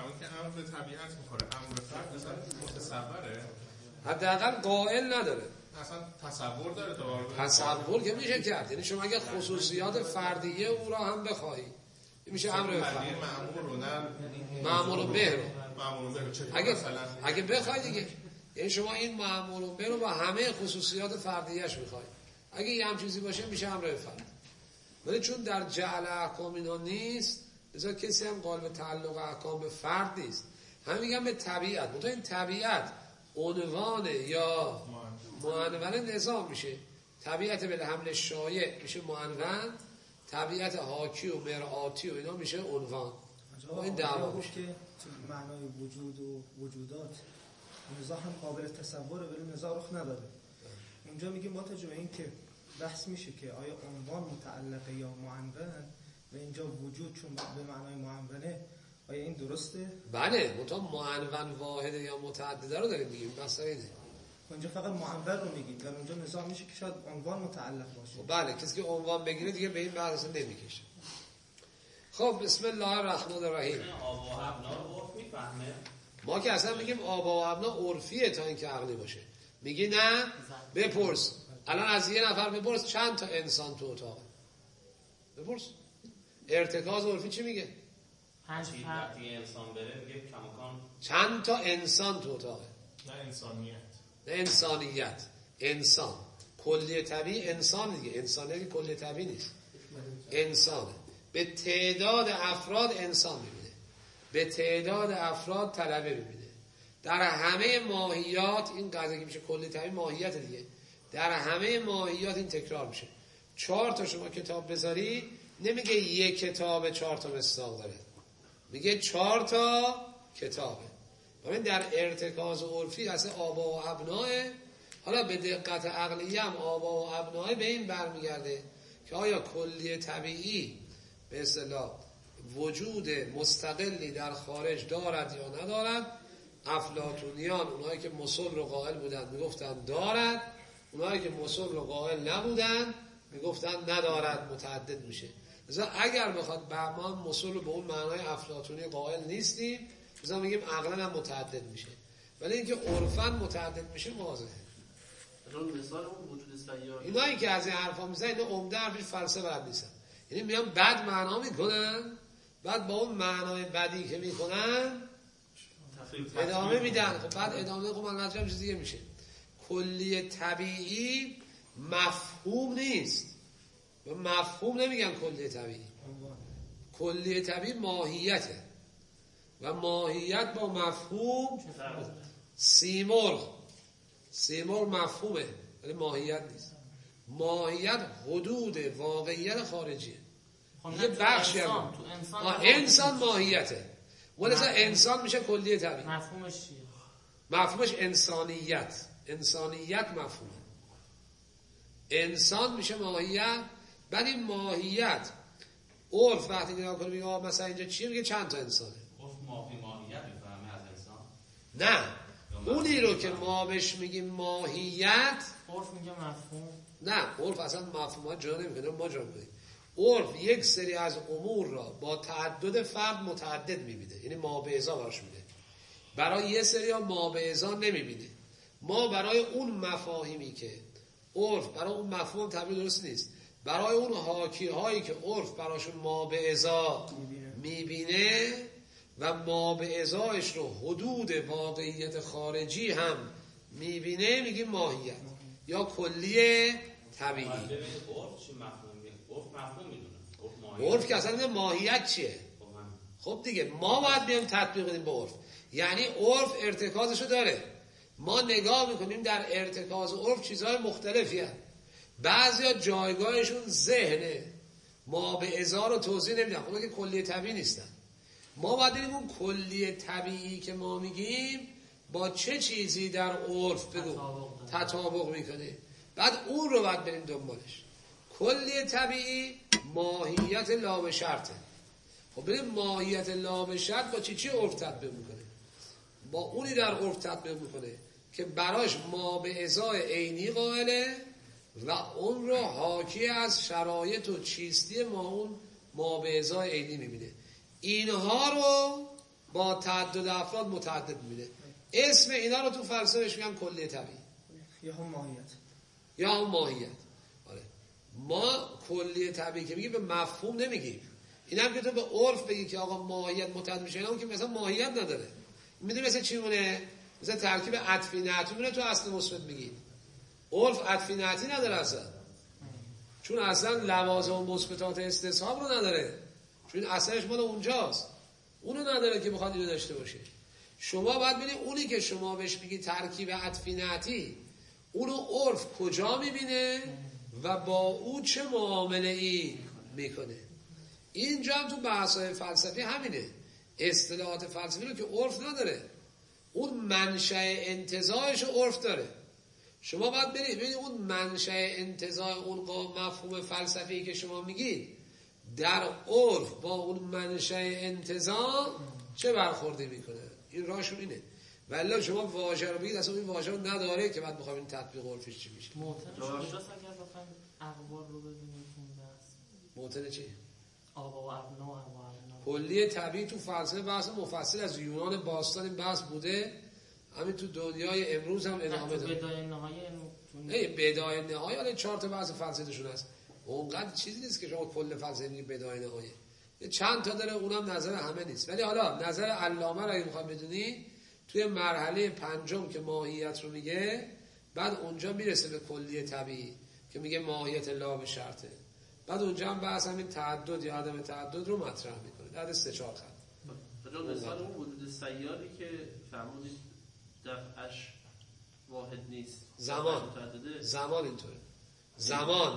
فرمودید که امر به طبیعت میخوره، امر به فرد مثلا متصوره، حداقل قائل نداره، اصلا تصور داره تا تصور که میشه کرد. یعنی شما اگه خصوصیات فردیه او را هم بخواهی میشه امر به فرد. معمول به رو اگه بخوای دیگه، یعنی شما این معمول به رو با همه خصوصیات فردیه‌اش میخوای، اگه یه هم چیزی باشه میشه امر به فرد. ولی چون در جعل احکام اینا نیست، لذا کسی هم قائل به تعلق احکام به فرد نیست. همین میگم به طبیعت. منتها این طبیعت عنوان یا معنون نظام میشه. طبیعت بالحمل شایع میشه معنون، طبیعت حاکی و مرآتی و اینا میشه عنوان. این دعوا میشه که معنای وجود و وجودات نزاع هم قابل تصوره ولی نزاع رخ نداره. اونجا میگیم با توجه به این که بحث میشه که آیا عنوان متعلقه یا معنون و اینجا وجود چون به معنای معنونه، آیا این درسته؟ بله، منتها معنون واحده یا متعدده رو داریم میگیم، بس اینه. اونجا فقط معنون رو میگیم، در اونجا نزاع میشه که شاید عنوان متعلق باشه. بله، کسی که عنوان بگیره دیگه به این بحث نمیکشه. خب بسم الله الرحمن الرحیم. آبا و ابنا رو عرف میفهمه؟ ما که اصلا میگیم آبا و ابنا عرفیه تا اینکه عقلی باشه. میگی نه؟ بپرس. الان از یه نفر بپرس چند تا انسان تو اتاقه. بپرس. ارتکاز عرفی چی میگه؟ 5 وقتی انسان بره میگه کماکان چند تا انسان تو اتاقه. نه انسانیت، نه انسانیت، انسان. کلیه طبیعی انسان دیگه. انسانیت کلیه طبیعی نیست. انسانه. به تعداد افراد انسان میبینه، به تعداد افراد طلبه میبینه. در همه ماهیات این قضیه که میشه کلی طبیعی ماهیت دیگه، در همه ماهیات این تکرار میشه. 4 تا شما کتاب بذاری نمیگه یک کتاب 4 تا مصداق داره، میگه 4 تا کتابه. ببین در ارتکاز عرفی اصلا آبا و ابناه. حالا به دقت عقلی هم آبا و ابناه به این برمیگرده که آیا کلیه طبیعی به اصطلاح وجود مستقلی در خارج دارد یا ندارد. افلاطونیان اونهایی که مصل رو قائل بودن میگفتن دارد، اونهایی که مصل رو قائل نبودن میگفتن ندارد، متعدد میشه. مثلا اگر بخواد ما مصل رو به اون معنای افلاطونی قائل نیستیم، مثلا میگیم عقلا هم متعدد میشه، ولی اینکه عرفاً متعدد میشه واضحه. مثال اون وجود سیاری اینایی که از این حرفا میزنن اینا عمده حرفی فلسفه بلد نیستن. یعنی میان بد معنا میکنن، بعد با اون معنای بدی که میکنن ادامه میدن. خب بعد ادامه خب من نظرم چیز دیگه میشه. کلیه طبیعی مفهوم نیست. و مفهوم نمیگن کلیه طبیعی. کلیه طبیعی ماهیته و ماهیت با مفهوم. سیمرغ مفهومه ولی ماهیت نیست. ماهیت حدود واقعیت خارجیه. یه بخشی انسان ماهیته، ولی انسان میشه کلیه طبیعی. مفهومش چیه؟ مفهومش انسانیت مفهومه. انسان میشه ماهیت. بعد این ماهیت عرف وقتی نگاه کنه میگه مثلا اینجا چیه، میگه چند تا انسانه. عرف ماهیت میفهمه از انسان؟ نه، اونی رو که ما بهش میگیم ماهیت، عرف میگه مفهوم. نه، عرف اصلا مفهومات جا نمیکنه، ما جا میکنیم. عرف یک سری از امور را با تعدد فرد متعدد میبینه، یعنی ما به ازا براش میده. برای یه سری ها ما به ازا نمیبینه. ما برای اون مفاهیمی که عرف برای اون مفهوم تعبیر درست نیست، برای اون حاکی هایی که عرف براشون ما به ازا میبینه و ما به ازایش رو حدود واقعیت خارجی هم میبینه میگیم ماهیت یا کلیه طبیعی. عرف چی مفهومیه؟ عرف مفهوم میدونه. عرف که اصلا ماهیت چیه؟ خب دیگه ما باید بیایم تطبیق بدیم به عرف. یعنی عرف ارتکازشو داره. ما نگاه میکنیم در ارتکاز عرف چیزهای مختلفی هست. بعضیا جایگاهشون ذهنه، ما به ازا رو توضیح نمیدن، خب که کلیه طبیعی نیستن. ما باید بریم اون کلیه طبیعی که ما میگیم با چه چیزی در عرف بگو تطابق میکنه، بعد اون رو باید بریم دنبالش. کلیه طبیعی ماهیت لا به شرطه. خب بریم ماهیت لا به شرط با چی عرف تطبیق میکنه؟ با اونی در عرف تطبیق میکنه که براش ما به ازای عینی قائله و اون رو حاکی از شرایط و چیستی ما اون ما به ازای عینی میبینه. اینها رو با تعدد افراد متعدد میده. اسم اینا رو تو فلسفه بهش میگن کلیه طبیعی یا هم ماهیت. یا هم ماهیت. آره. ما کلیه طبیعی که میگیم به مفهوم نمیگیم. اینم که تو به عرف بگی که آقا ماهیت متعدد میشه، اینا که مثلا ماهیت نداره. میدونی مثل چی مونه؟ مثل ترکیب عطفی نعتی مونه. تو اصل مثبت میگی عرف عطفی نعتی نداره اصلا، چون اصلا لوازم و مثبتات استصحاب رو نداره، چون اصلش مال اونجاست، اونو نداره که بخواد اینو داشته باشه. شما باید ببینید اونی که شما بهش میگی ترکیب عطفی نعتی، اونو عرف کجا میبینه و با او چه معامله ای میکنه. اینجا هم تو بحث‌های فلسفی همینه. اصطلاحات فلسفی رو که عرف نداره، اون منشأ انتزاعش عرف داره. شما باید ببینید اون منشأ انتزاع اون مفهوم فلسفی که شما میگید در عرف با اون منشأ انتزاع چه برخوردی میکنه. این راهشون اینه. ولی شما واژه رو بگید اصلا این واژه رو نداره که بعد بخوایم این تطبیق عرفش چی میشه. اخبار رو ببینید معتن چی؟ آبا و ابنا. کلیه طبیعی تو فلسفه بحث مفصل از یونان باستان این بحث بوده، همین تو دنیای امروز هم ادامه داره. بدایه نهایه حالا 4 تا بحث فلسفه‌شون هست. اونقدر چیزی نیست که شما کل فلسفه میگید بدایه نهایه. یه چند تا داره، اونم نظر همه نیست. ولی حالا نظر علامه رو اگه میخوام بدونی توی مرحله 5 که ماهیت رو میگه، بعد اونجا میرسه به کلیه طبیعی که میگه ماهیت لا به شرطه. بعد اونجا هم بحث همین تعدد یا عدم تعدد رو مطرح میکنه. بعد 3-4 خط. مثلا اون وجود سیاری که فرمودید دفعش واحد نیست. زمان اینطوره. زمان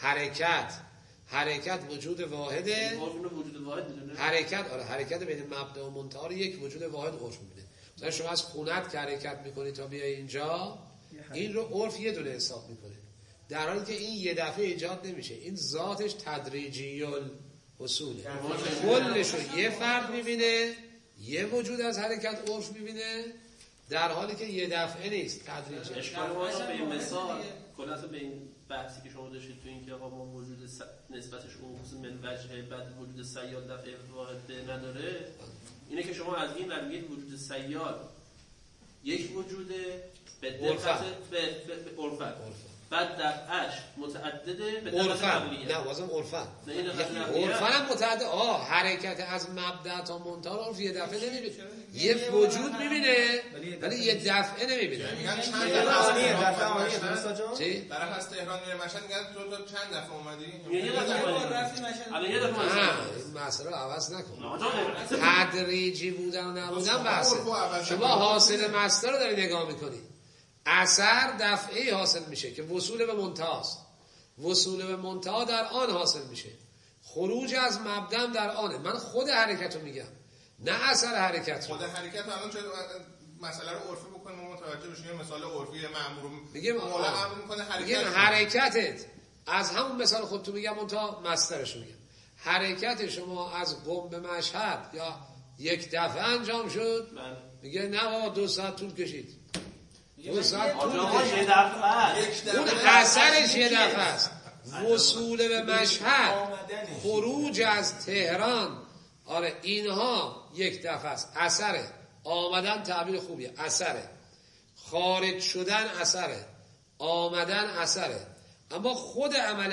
حرکت وجود واحده. وجود واحد میدونه. حرکت بین مبدا و منتها رو یک وجود واحد عرف میده. مثلا شما از خونت که حرکت میکنی تا بیای اینجا، این رو عرف یه دونه حساب میکنه، در حالی که این یه دفعه ایجاد نمیشه. این ذاتش تدریجی الاصوله. کلش رو یه فرد میبینه، یه وجود از حرکت عرف میبینه، در حالی که یه دفعه نیست، تدریجی. اشکال ما به این مثال کلاً به این بحثی که شما داشتید تو این که آقا ما وجود نسبتش اون خصوص من وجهه، بعد وجود سیار دفعه واحد نداره، اینه که شما از این میگید وجود سیار یک وجوده به دقت به عرفت، بعد دفعش متعدده به دقت قبلیه. نه واسم عرفت. عرفت متعدد. حرکت از مبدا تا منتها رو یه دفعه نمیبینه. یه وجود میبینه ولی یه دفعه نمیبینه. میگن چند دفعه درست چی؟ برای از تهران میره مشهد میگن تو چند دفعه اومدی؟ یه دفعه این مسئله رو عوض نکن. تدریجی بودن و نبودن بحثه. شما حاصل مصدر رو داری نگاه میکنی. اثر دفعی حاصل میشه که وصول به منتهاست. وصول به منتها در آن حاصل میشه. خروج از مبدأ در آنه. من خود حرکت رو میگم، نه اثر حرکت رو. خود حرکت رو الان چه مسئله رو عرفی بکنیم و متوجه بشیم. مثال عرفی مأمور میگیم مولا امر میکنه حرکتت از همون مثال خودتون میگم منتها مصدرش میگم. حرکت شما از قم به مشهد یا یک دفعه انجام شد، میگه نه بابا 2 ساعت طول کشید. 2 ساعت طول کشید. اون اثرش یه دفعه است. وصول به مشهد، خروج از تهران، اینها یک دفعه است. اثره. آمدن تعبیر خوبیه. اثره. خارج شدن اثره. آمدن اثره. اما خود عمل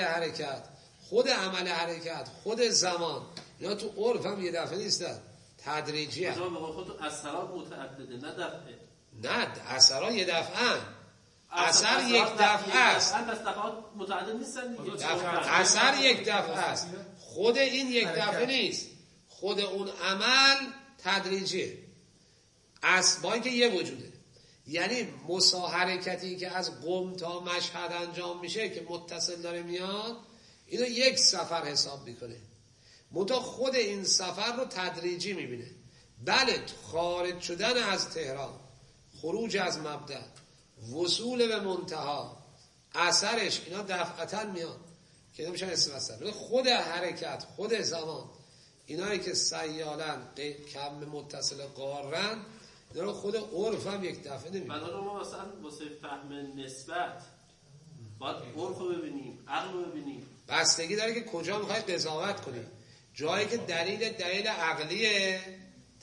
حرکت، خود زمان، اینا تو عرف هم یه دفعه نیستن، تدریجی هم. خود اثرات متعدده، نه دفعه. نه اثرات یه دفعه. اثر یک دفعه است. پس دفعات متعدد نیستن دیگه. اثر یک دفعه است. خود این یک دفعه نیست. خود اون عمل تدریجیه. با اینکه یه وجوده. یعنی حرکتی که از قم تا مشهد انجام میشه که متصل داره میاد، اینو یک سفر حساب میکنه. منتها خود این سفر رو تدریجی میبینه. بله، خارج شدن از تهران، خروج از مبدأ، وصول به منتها، اثرش اینا دفعتاً میاد که اینا میشن اسم اثر. خود حرکت، خود زمان، اینایی که سیالن کم متصل قارن، اینا رو خود عرف هم یک دفعه نمیبینه. بعد ما مثلا واسه فهم نسبت باید عرف رو ببینیم، عقل رو ببینیم. بستگی داره که کجا میخوای قضاوت کنی. جایی که دلیل عقلیه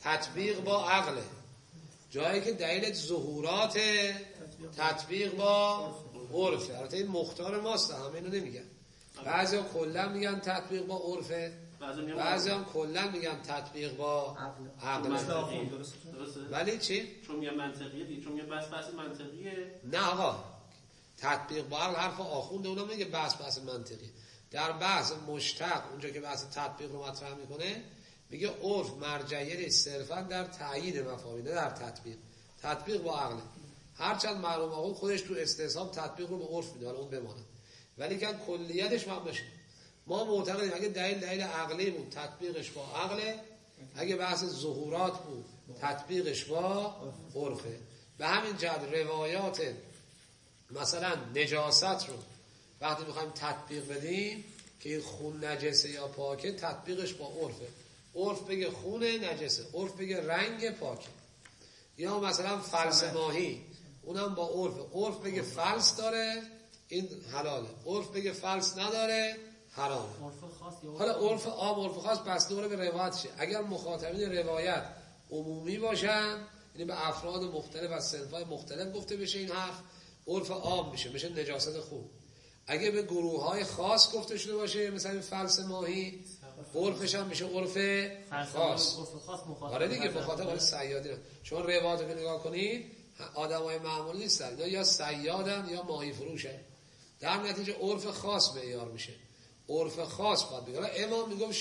تطبیق با عقله. جایی که دلیل ظهورات تطبیق با عرفه. البته این مختار ماست، همه اینو نمیگن. بعضیا کلا میگن تطبیق با عرفه، بعضیا کلا میگن تطبیق با عقله. ولی چی؟ چون میگن منطقیه دیگه، چون میگن بحث منطقیه. نه آقا، تطبیق با عقل حرف آخونده، اونم میگه بحث منطقی. در بحث مشتق اونجا که بحث تطبیق رو مطرح میکنه میگه عرف مرجعیه صرفا در تأیید مفاهیم، نه در تطبیق با عقل. هرچند معلوم آقا خودش تو استصحاب تطبیق رو به عرف میده، اون بمانه، ولی که کلیتش هم بشه. ما معتقدیم اگه دلیل عقلی بود تطبیقش با عقله، اگه بحث ظهورات بود تطبیقش با عرفه. به همین جهت روایات مثلا نجاست رو وقتی میخوایم تطبیق بدیم که این خون نجسه یا پاکه، تطبیقش با عرفه. عرف بگه خون نجسه، عرف بگه رنگ پاکه. یا مثلا فلس ماهی، اونم با عرف بگه فلس داره این حلاله، عرف بگه فلس نداره حرامه. حالا عرف عام عرف خاص بسته داره به روایتشه. اگر مخاطبین روایت عمومی باشن، یعنی به افراد مختلف از صنف‌های مختلف گفته بشه این حرف، عرف عام میشه نجاست خون. اگه به گروه‌های خاص گفته شده باشه مثلا این فلس ماهی، عرفش هم میشه عرف خاص. آره دیگه، مخاطب های صیادی. چون روایت رو نگاه کنید آدمای معمولی نیستن، یا صیادن یا ماهی فروشن. در نتیجه عرف خاص معیار میشه. عرف خاص باید بگم. امام میگم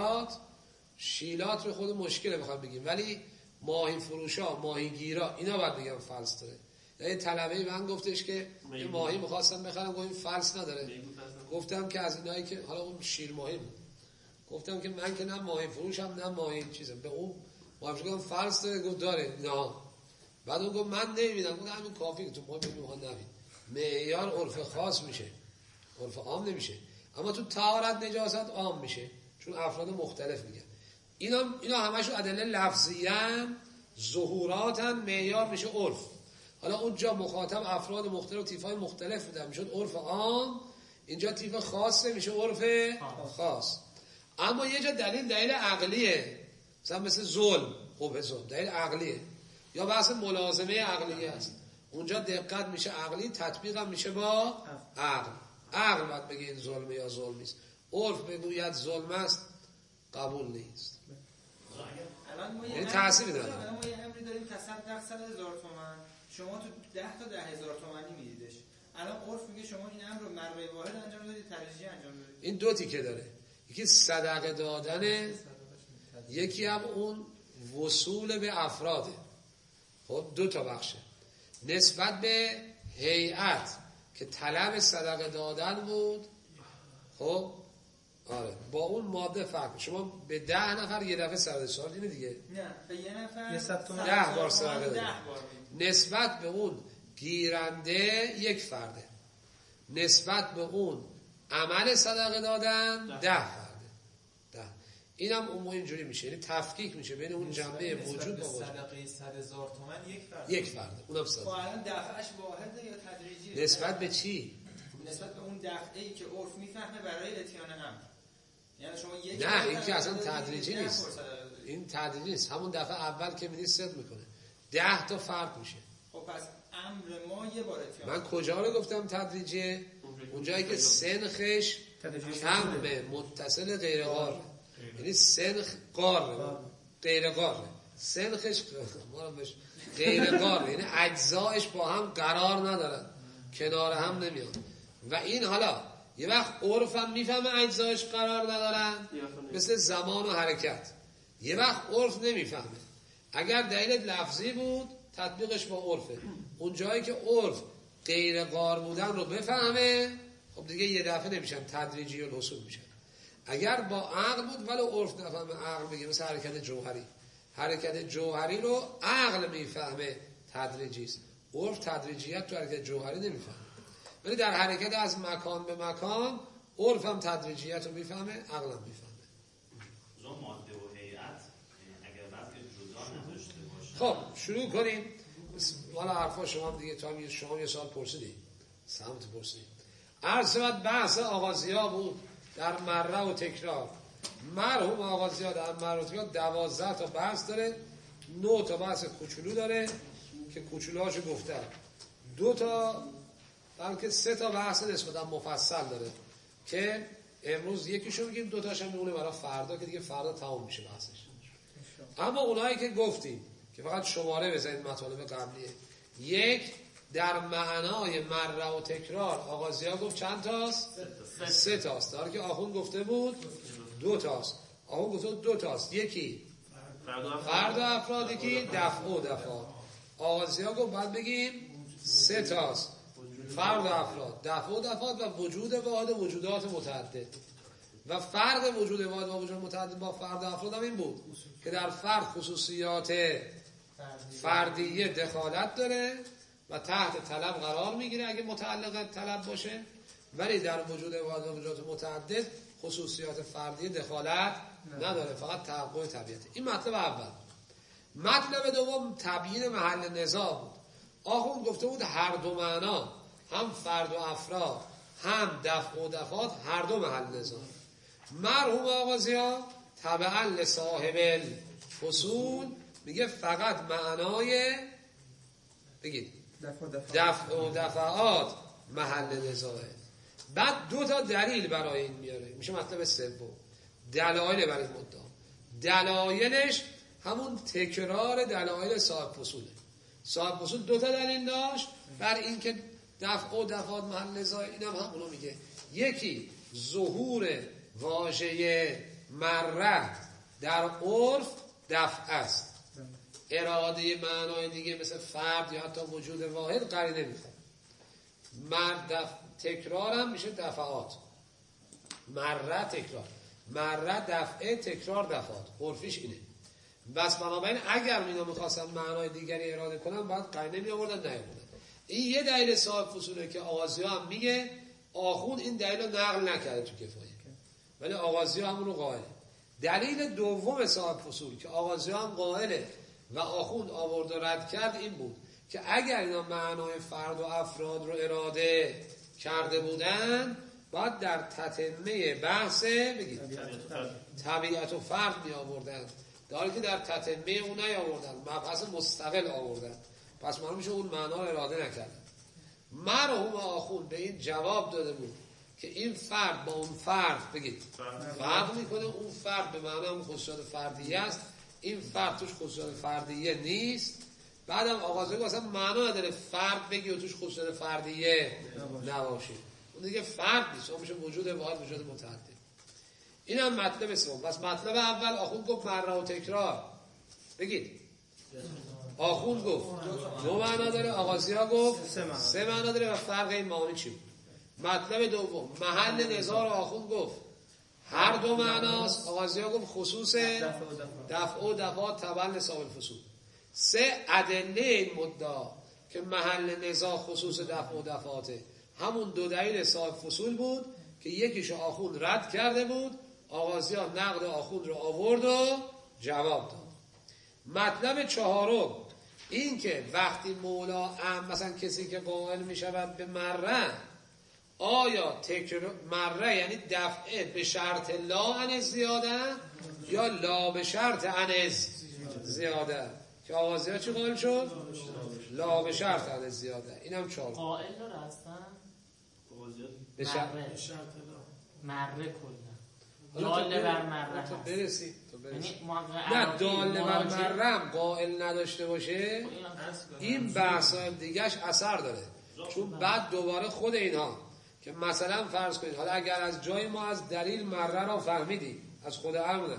شیلات رو خود مشکله بخوام بگیم، ولی ماهی فروشا، ماهی گیرا اینا باید بگم فلس داره. یه طلبه من گفتش که یه ماهی می‌خواستم بخرم، گفتم فلس نداره. گفتم که از اینایی که حالا اون شیر ماهی بود، گفتم که من که نه ماهی فروشم نه ماهی چیزم، به اون ماهی فروشم فلس داره. گفت داره. نه. بعد اون گفت من نمی‌بینم. گفتم همین کافیه که تو ماهی نبینی. معیار عرف خاص میشه، عرف عام نمیشه. اما تو طهارت نجاست عام میشه، چون افراد مختلف میگن. اینا همشون ادله لفظیان، ظهوراتن، معیار میشه عرف. حالا اونجا مخاطب افراد مختلف و تیف‌های مختلف بودن، میشد عرف عام. اینجا تیف خاصه، میشه عرف خاص. اما یه جا دلیل عقلیه، مثلا مثل ظلم، دلیل عقلیه، یا بحث ملازمه عقلیه است. اونجا دقت میشه عقلی، تطبیق هم میشه با عقل باید بگه این ظلمه یا ظلم نیست. عرف بگوید ظلم است، قبول نیست. یعنی تأثیری داره. الان ما یه امری داریم که 100,000 تومان، شما تو 10 تا 10,000 تومانی میدیدش. الان عرف میگه شما این امر رو مرة واحد انجام دادید، تدریجی انجام دادید. این دو تیکه داره، یکی صدقه دادن، یکی هم اون وصول به افراده. خب دو تا بخشه. نسبت به هیئت که طلب صدقه دادن بود، خب آره با اون ماده فرق. شما به 10 نفر یه دفعه صدقه سال اینه دیگه، نه به یه نفر 10 بار صدقه دادن. نسبت به اون گیرنده یک فرده، نسبت به اون عمل صدقه دادن 10 فرده. 10 اینم اون اینجوری میشه، یعنی تفکیک میشه بین اون جنبه وجود با وجود. صدقه 100,000 تومان یک فرده، اونم صدقه. خب الان دفعش واحده یا تدریجیه؟ نسبت به چی؟ نسبت به اون دفعه‌ای که عرف میفهمه برای اتیان امر. یعنی شما یک نه این که اصلا تدریجی نیست، این تدریجی نیست. همون دفعه اول که میدی صدق میکنه 10 تا فرق میشه. خب پس امر ما یه بار اتیان. من کجا رو گفتم تدریجیه؟ اونجایی که سنخش کمه، متصل غیر قاره، یعنی سنخ قاره غیر قاره، سنخش غیر قاره، یعنی اجزایش با هم قرار ندارن، کنار هم نمیان. و این حالا یه وقت عرف هم میفهمه اجزایش قرار ندارن، مثل زمان و حرکت. یه وقت عرف نمیفهمه. اگر دلیل لفظی بود تطبیقش با عرفه. اون جایی که عرف غیر قار بودن رو بفهمه، خب دیگه یه دفعه نمیشن، تدریجی و الحصول میشن. اگر با عقل بود ولی عرف نفهمه، عقل بگه، مثل حرکت جوهری رو عقل میفهمه تدریجی است. عرف تدریجیت تو حرکت جوهری نمیفهمه، ولی در حرکت از مکان به مکان عرف هم تدریجیت رو میفهمه، عقل هم میفهمه. ماده و هیئت اگر وضع جدا نداشته باشه. خب شروع کنیم. والا حرفا شما دیگه، تا شما یه سال پرسیدید، سمت پرسیدید. عرض شد بحث آغازیا بود در مره و تکرار. مرحوم آغازیا در مره و تکرار 12 تا بحث داره 9 تا بحث کوچولو داره که کوچولوهاشو گفتم، 2 تا بلکه 3 تا بحث نسبتا مفصل داره که امروز یکیشو میگیم، 2 تاش هم میمونه برای فردا که دیگه فردا تمام میشه بحثش. اما اونایی که گفتیم که فقط شماره بزنید مطالب قبلیه، 1 در معنای مره و تکرار آغازی‌ها گفت چند تاست؟ 3 تاست. در که آخوند گفته بود 2 تاست. آخوند گفته بود 2 تاست. یکی فرد و افراد، یکی دفع و دفعات. آغازی‌ها گفت بعد بگیم 3 تاست، فرد و افراد، دفع و دفعات و وجود واحد و وجودات متعدد. و فرق وجود واحد و وجود متعدد با فرد و افراد هم این بود که در فرد خصوصیات فردیه دخالت داره و تحت طلب قرار میگیره اگه متعلق طلب باشه، ولی در وجود واحد و وجودات متعدد خصوصیات فردیه دخالت نداره، فقط تحقق طبیعته. این مطلب اول. مطلب دوم تبیین محل نزاع بود. آخوند گفته بود هر دو معنا، هم فرد و افراد هم دفع و دفعات، هر دو محل نزاع. مرحوم آغازی‌ها تبعا لصاحب الفصول میگه فقط معنای بگید دفع و دفعات محل نزاعه. بعد 2 تا دلیل برای این میاره، میشه مطلب سوم، دلایل برای این مدعا. دلایلش همون تکرار دلایل صاحب فصوله. صاحب فصول 2 تا دلیل داشت بر این که دفع و دفعات محل نزاعه. اینم همونو میگه. یکی ظهور واژه مره در عرف دفع است، اراده معنای دیگه مثل فرد یا حتی وجود واحد قرینه میخواد. تکرار هم میشه دفعات. مره تکرار، مره دفعه، تکرار دفعات، عرفیش اینه. بس بنابراین اگر اینا میخواستن معنای دیگری اراده کنن باید قرینه می آوردن، نیاوردن. این یه دلیل صاحب فصوله که آغازی‌ها هم میگه. آخوند این دلیل رو نقل نکرده تو کفایه، ولی آغازی‌ها همون رو قائله. دلیل دوم صاحب فصول که آغازی‌ها هم قائله و آخوند آورد و رد کرد این بود که اگر اینا معنای فرد و افراد رو اراده کرده بودن باید در تتمه بحث بگید طبیعت و فرد می آوردن، در حالی که در تتمه اون نیاوردن، مبحث مستقل آوردن، پس معلوم میشه اون معنا رو اراده نکردن. مرحوم آخوند به این جواب داده بود که این فرد با اون فرد بگید فرق میکنه. اون فرد به معنی هم خصوصیات فردیه است، این فرد توش خصوصیات فردیه نیست. بعدم آغازه که اصلا معنا نداره فرد بگی و توش خصوصیات فردیه نباشه، اون دیگه فرد نیست، اون میشه وجود واحد وجود متعدد. این هم مطلب سوم. پس مطلب اول آخوند گفت مره و تکرار بگید، آخوند گفت 2 معنا داره، آغازی‌ها گفت 3 معنا داره و فرق این معانی چی بود؟ مطلب دوم محل نزاع رو آخوند گفت هر 2 معناست، آغازی‌ها گفت خصوص دفع و دفعات تبع لصاحب الفصول. 3 ادله این مدعا که محل نزاع خصوص دفع و دفعاته، همون 2 دلیل صاحب فصول بود که یکیشو آخوند رد کرده بود، آغازی‌ها نقد آخوند رو آورد و جواب داد. مطلب چهارم این که وقتی مولا مثلا کسی که قائل می شود به مره، آیا تکرار مره یعنی دفعه به شرط لا عن زیاده یا لا به شرط عن زیاده؟ که آغازی ها چی قائل شد؟ لا به شرط عن زیاده. این هم 4 قائل داره هستن به شرط مره کلا داله بر مره تو برسی نه داله بر مره قائل نداشته باشه این بحث دیگهش اثر داره، چون بعد دوباره خود اینها که مثلا فرض کنید حالا اگر از جای ما از دلیل مره را فهمیدیم، از خود امر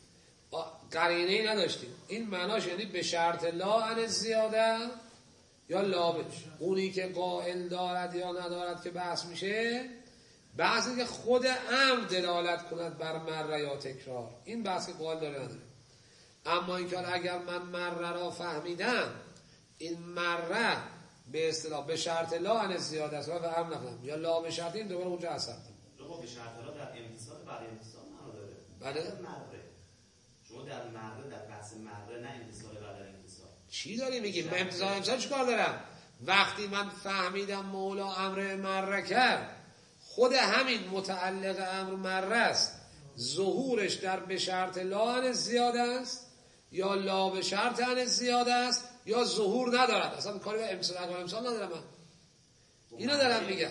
قرینه ای نداشتیم، این معناش یعنی به شرط لا عن زیاده یا لا به اونی که قائل دارد یا ندارد که بحث میشه، بحثی که خود امر دلالت کند بر مره یا تکرار، این بحثی قائل داره نداره. اما این که اگر من مره را فهمیدم این مره به اصطلاح به شرط لا عن زیاده است و امر نفهم یا لا به شرط، این دوباره اونجا اثر داره. به شرط لا در امتصال برای امتصال معنا داره. بله مره شما در مره در بحث مره نه امتصال برای امتصال چی داری میگی؟ من امتصال چیکار دارم؟ وقتی من فهمیدم مولا امر مره کرد، خود همین متعلق امر مره است، ظهورش در به شرط لا عن زیاده است یا لا به شرط عن زیاده است یا ظهور ندارد. اصلا کاری به امثال ندارم من. اینو دارم میگم.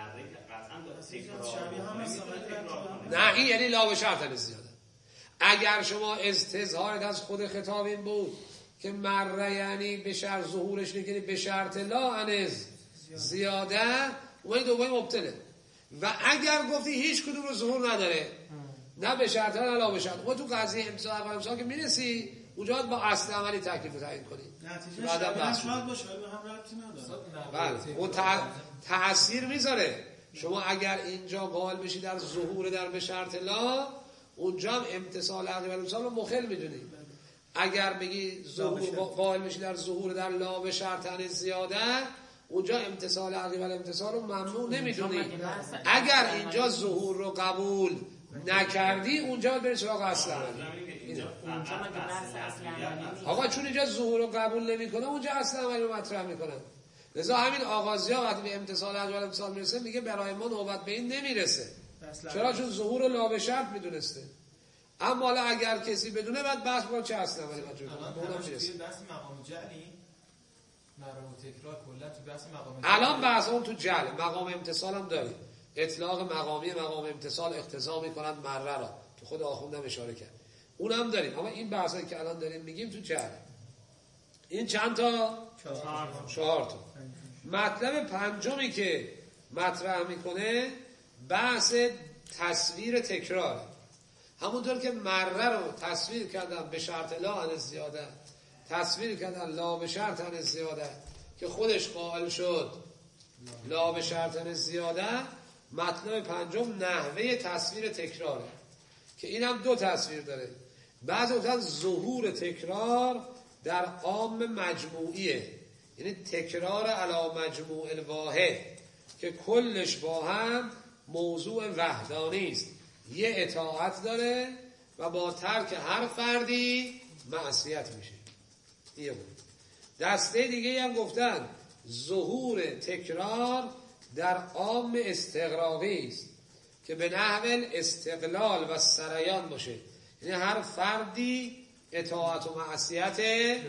نه این یعنی لا به شرط عن زیاده. اگر شما استظهارت از خود خطاب این بود که مره یعنی به شرط ظهورش نکنی به شرط لا عن زیاده، اون دوباره مبتله. و اگر گفتی هیچ کدوم رو ظهور نداره، نه به شرط نه لا به شرط، اون تو قضیه امثال که میرسی اونجا با اصل عملی تکلیف رو تعیین کنی. نتیجه شاید باشه ولی هم ربطی نداره. بله اون تأثیر میذاره. شما اگر اینجا قائل بشی در ظهور در به شرط لا، اونجا هم امتصال عقلی و امتصال رو مخل میدونی. اگر بگی قائل بشی در ظهور در لا به شرط عن زیاده، اونجا امتصال عقلی و امتصال رو ممنوع نمیدونی. اگر اینجا ظهور رو قبول نکردی اونجا بری سراغ اصل عملی. آقا چون اینجا ظهور رو قبول نمیکنه اونجا اصل عملی رو مطرح میکنه. لذا همین آغازیا وقتی به امتصال عقلی و امتصال میرسه میگه برای ما نوبت به این نمیرسه. چرا؟ چون ظهور رو لا به شرط میدونسته. اما حالا اگر کسی بدونه بعد بحث با چه اصل عملی مطرح کنه. بحث مقام جعلی مرام و تکرار کلا تو بحث مقام الان بحث اون تو جعل. مقام امتصال هم داریم. اطلاق مقامی مقام امتصال اقتضا میکنند مره را، تو خود آخوندم اشاره کرد. اونم داریم. اما این بحثایی که الان داریم میگیم تو جعل. این چند تا؟ 4 تا. مطلب پنجمی که مطرح میکنه بحث تصویر تکرار. همونطور که مره رو تصویر کردن به شرط لا عن زیاده، تصویر کردن لا به شرط عن زیاده که خودش قائل شد لا به شرط عن زیاده. مطلب پنجم نحوه تصویر تکراره که این هم 2 تصویر داره. بعضی وقتا ظهور تکرار در عام مجموعیه، یعنی تکرار علی مجموع الواحد که کلش با هم موضوع وحدانی است، یه اطاعت داره و با ترک هر فردی معصیت میشه. یه بود. دسته دیگه هم گفتن ظهور تکرار در عام استغراقی است که به نحو استقلال و سریان باشه، یعنی هر فردی اطاعت و معصیت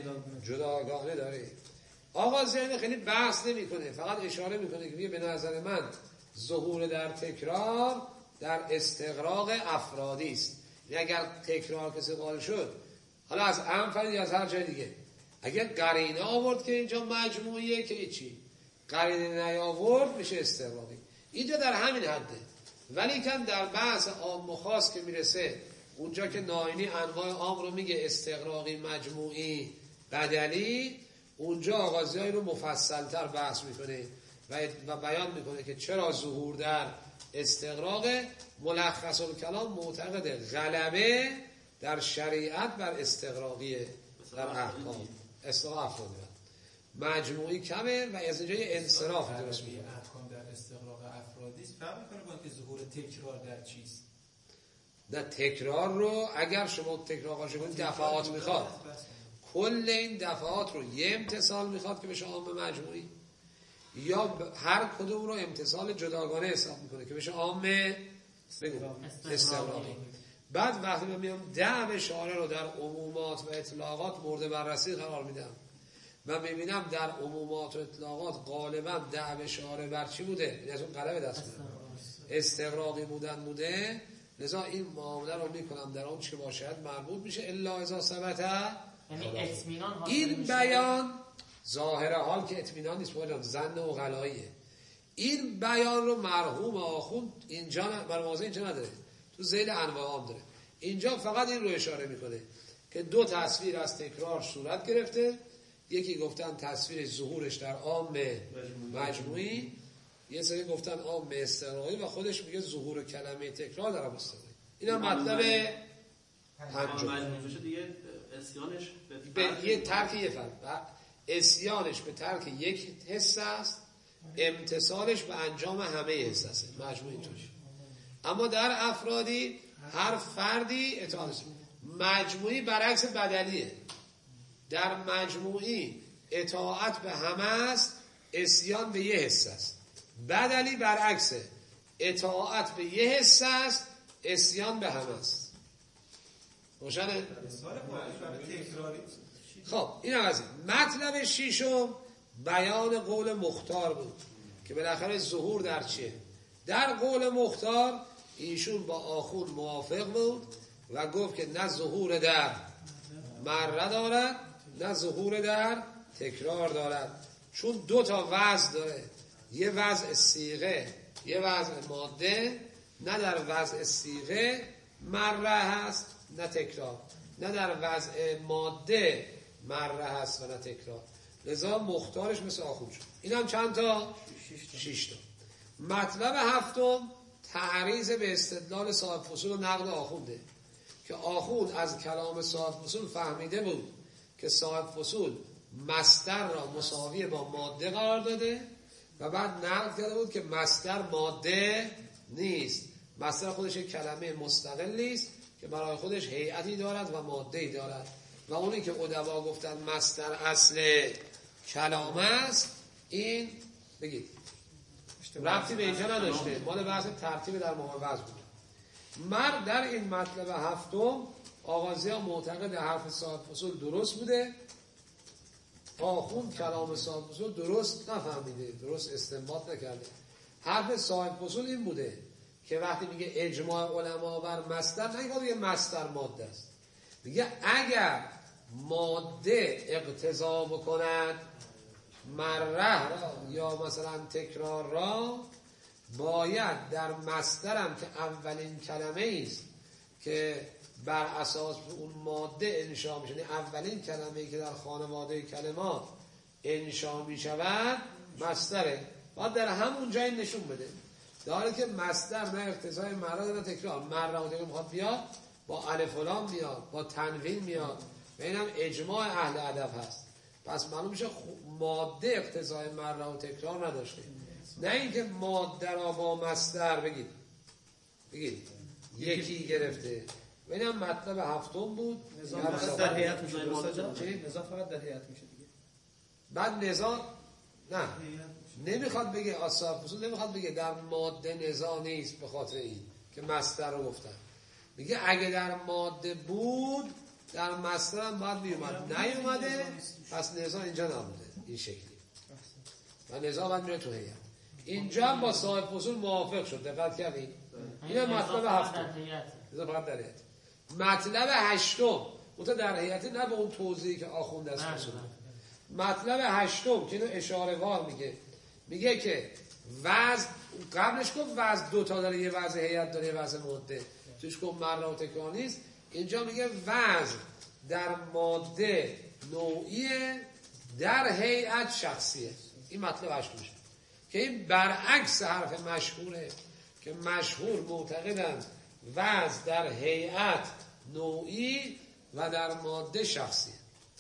جداگانه داره. آقا ذهن خیلی بحث نمی کنه، فقط اشاره میکنه که به نظر من ظهور در تکرار در استغراق افرادی است. یعنی اگر تکرار کسی قائل شد، حالا از فردی یا از هر جای دیگه، اگر قرینه آورد که اینجا مجموعیه که چی؟ قرینه نیاورد میشه استغراقی. اینجا در همین حده. ولی کن در بحث عام و خاص که میرسه، اونجا که ناینی انواع عام رو میگه استغراقی، مجموعی، بدلی، اونجا آغازی‌های رو مفصل‌تر بحث میکنه و بیان میکنه که چرا ظهور در استغراق. ملخص الکلام معتقد غلبه در شریعت بر استغراقیه در احکام استغراق افراد مجموعی کمه و از اینجا یه انصراف درست میشه. احکام در استغراق افرادی است. فرق میکنه با که ظهور تکرار در چیست؟ نه تکرار رو اگر شما تکرار کنید دفعات میخواد، کل این دفعات رو یه امتصال میخواد که بشه عام مجموعی، یا هر کدوم رو امتصال جداگانه حساب میکنه که بشه عام استغراقی. بعد وقتی من میام دعو اشاره رو در عمومات و اطلاقات مورد بررسی قرار میدم و میبینم در عمومات و اطلاقات غالبا دعو اشاره بر چی بوده؟ یعنی از اون قلب دست استغراقی بوده، لذا این معامله رو میکنم در اون چه باشد مربوط میشه الا اذا ثبت. یعنی اطمینان این بیان ظاهر حال که اطمینان نیست، باید ظن و غلاییه. این بیان رو مرحوم آخوند اینجا مرمازه اینجا نداره، تو ذیل انواع هم داره. اینجا فقط این رو اشاره میکنه که 2 تصویر از تکرار صورت گرفته. یکی گفتن تصویر ظهورش در عام مجموعی، یه سری گفتن عام استغراقی و خودش میگه ظهور کلمه تکرار در عام استغراقی. اینا مطلب پنجم. مجموعه دیگه اسیانش به یه ترک یه فرد، اسیانش به ترک یک حس است، امتصالش به انجام همه حس است. مجموعی توش. اما در افرادی هر فردی اطاعت. مجموعی برعکس بدلیه. در مجموعی اطاعت به همه است، اسیان به یه حس است. بدلی برعکسه، اطاعت به یه حس است، اسیان به همه است. روشنه؟ سال برای تکراری. خب این از این. مطلب ششم بیان قول مختار بود که بالاخره ظهور در چیه؟ در قول مختار ایشون با آخوند موافق بود و گفت که نه ظهور در مره دارد نه ظهور در تکرار دارد، چون دو تا وضع داره، یه وضع صیغه یه وضع ماده. نه در وضع صیغه مره هست نه تکرار، نه در وضع ماده مره هست و نه تکرار. لذا مختارش مثل آخوند شد. این هم چند تا؟ 6 تا. مطلب هفتم تعریض به استدلال صاحب فصول و نقد آخونده که آخوند از کلام صاحب فصول فهمیده بود که صاحب فصول مصدر را مساوی با ماده قرار داده و بعد نقد کرده بود که مصدر ماده نیست، مصدر خودش یک کلمه مستقلی است که برای خودش هیئتی دارد و ماده‌ای دارد و اونی که ادبا گفتن مصدر اصل کلام است، این بگید ربطی به اینجا نداشته، مال بحث ترتیب در مقابل بود. مرد در این مطلب هفتم آغازی ها معتقد حرف صاحب فصول درست بوده، آخوند کلام صاحب فصول درست نفهمیده، درست استنباط نکرده. حرف صاحب فصول این بوده که وقتی میگه اجماع علما بر مصدر، نگه میگه مصدر ماده است، میگه اگر ماده اقتضا بکند مره را یا مثلا تکرار را، باید در مصدرم که اولین کلمه است که بر اساس اون ماده انشا میشه، اولین کلمه‌ای که در خانواده کلمات انشا میشود مصدره، باید در همون جای نشون بده. در حالی که مصدر نه اقتضای مره نه تکرار، مره و تکرار میخواد بیاد با الف و لام میاد، با تنوین میاد و اینم اجماع اهل ادب هست. پس معلوم میشه ماده اقتضای مره و تکرار نداشته، نه اینکه ماده را با مصدر بگید یکی گرفته. و اینم مطلب هفتم بود. نظام فقط در هیئت میشه، نظام فقط در هیئت میشه دیگه. بعد نظام نه نمیخواد بگه، اصحاب فصول نمیخواد بگه در ماده نظام نیست به خاطر این که مصدر رو گفتن، میگه اگه در ماده بود در مصدر هم باید میومد، نیومده پس نظام اینجا نبوده این شکلی و نظام باید میره تو هیئت. اینجا هم با صاحب فصول موافق شد، دقت کردید؟ این مطلب هفتم نظام فقط در هیئت. مطلب هشتم اون در هیئت نه به اون توضیحی که آخوند از فصول. مطلب هشتم که اینو اشاره وار میگه که وضع، قبلش گفت وضع دوتا داره، یه وضع هیئت داره یه وضع ماده، توش گفت مره و تکرار نیست. اینجا میگه وضع در ماده نوعیه، در هیئت شخصیه. این مطلب هشتمشه که این برعکس حرف مشهوره که مشهور معتقدند وضع در هیئت نوعی و در ماده شخصیه.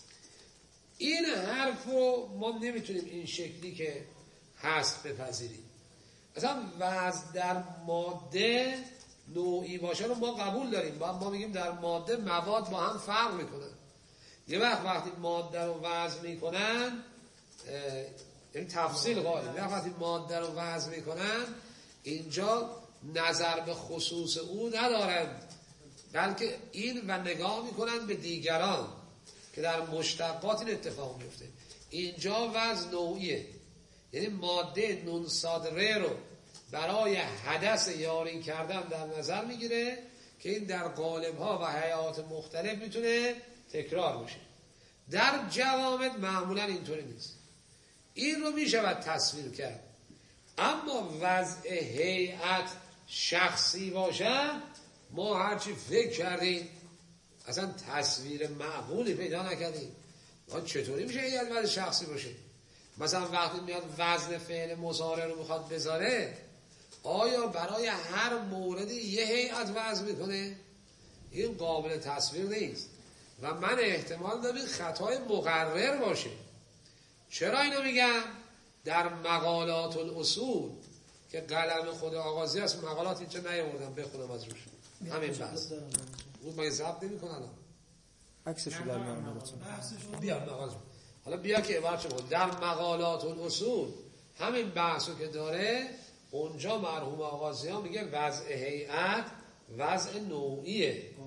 این حرف رو ما نمیتونیم این شکلی که هست بپذیریم. اصلا وضع در ماده نوعی باشه رو ما قبول داریم، ما میگیم در ماده مواد با هم فرق میکنن. یه وقتی ماده رو وضع میکنن این تفصیل قائل، وقتی ماده رو وضع میکنن اینجا نظر به خصوص او ندارن، بلکه این و نگاه میکنن به دیگران که در مشتقات این اتفاق میفته. اینجا وضع نوعیه، یعنی ماده نون صادره رو برای حدث یاری کردن در نظر میگیره که این در قالب‌ها و هیئات مختلف میتونه تکرار بشه. در جوامد معمولا اینطوری نیست، این رو میشود تصویر کرد. اما وضع هیئت شخصی باشه، ما هرچی فکر کردیم اصلا تصویر معقولی پیدا نکردیم. چطوری میشه هیئت وضع شخصی باشه؟ مثلا وقتی میاد وزن فعل مضارع رو میخواد بذاره، آیا برای هر موردی یه هیئت وضع میکنه؟ این قابل تصویر نیست و من احتمال دارم خطای مقرر باشه. چرا اینو میگم؟ در مقالات الاصول که قلم خود آغازی است، مقالات اینجا نیاوردم بخونم از روش، همین بس اون ما ضبط نمی‌کنن، عکسشو در میارم براتون. بیا مقاله، حالا بیا که عبارت شما در مقالات الاصول همین بحثو که داره، اونجا مرحوم آغازی ها میگه وضع هیئت وضع نوعیه،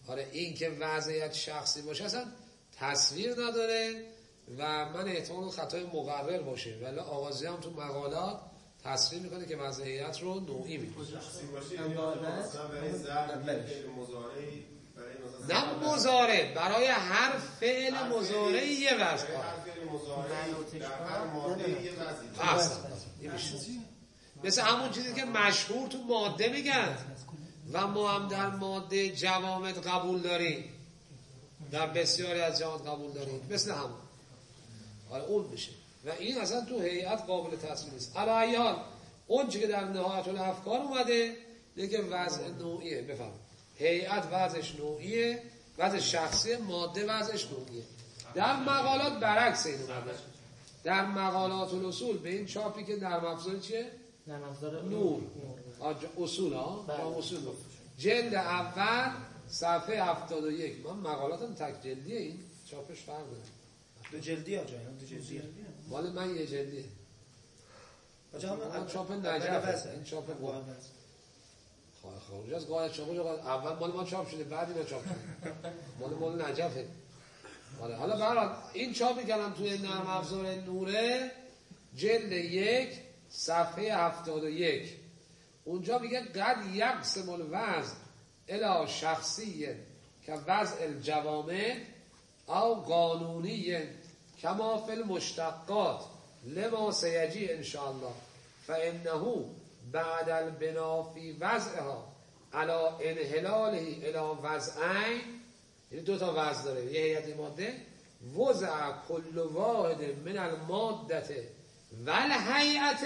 آره این که وضعیت شخصی باشه اصلا تصویر نداره و من احتمال خطای مقرر باشه ولی آغازی هم تو مقالات تصویر میکنه که وضعیت رو نوعی میکنه. شخصی باشه یا مثلا برای ضرب فعل مضارعی نه مضارع، برای هر فعل مضارعی یه وضع هر فعل مضارعی در هر ماده یه وضعی. مثل همون چیزی که مشهور تو ماده میگن و ما هم در ماده جوامد قبول داریم، در بسیاری از جوامد قبول داریم، مثل همون. آره اون میشه و این اصلا تو هیئت قابل تصویر نیست. علی ای حال اون چیزی که در نهایت الافکار اومده دیگه وضع نوعیه. بفهم هیئت وضعش نوعیه، وضع شخصی، ماده وضعش نوعیه. در مقالات برعکس این اومده. در مقالات الاصول به این چاپی که در مفصل چیه؟ در مفصل نور اصول ها اصول جلد اول صفحه 71. من مقالاتم تک جلدیه، این چاپش فرق داره. دو جلدی ها جاینا، دو جلدیه. مال من یه جلدیه. من چاپ نجف، این چاپ قوم خارج از قاعده چاپ اول مال ما چاپ شده بعد اینا چاپ شده. مال نجفه. حالا برات این چاپی کردم توی نرم افزار نوره جلد 1 صفحه 71. اونجا میگه قد یقسم الوضع الی شخصی که وضع الجوامع او قانونی کما فی المشتقات لما سیجی انشاءالله فانه بعد البنا فی وضعها علی انحلاله الی وضعین، یعنی دو تا وضع داره، یه هیئت ماده وضع کل واحد من المادت والهیئت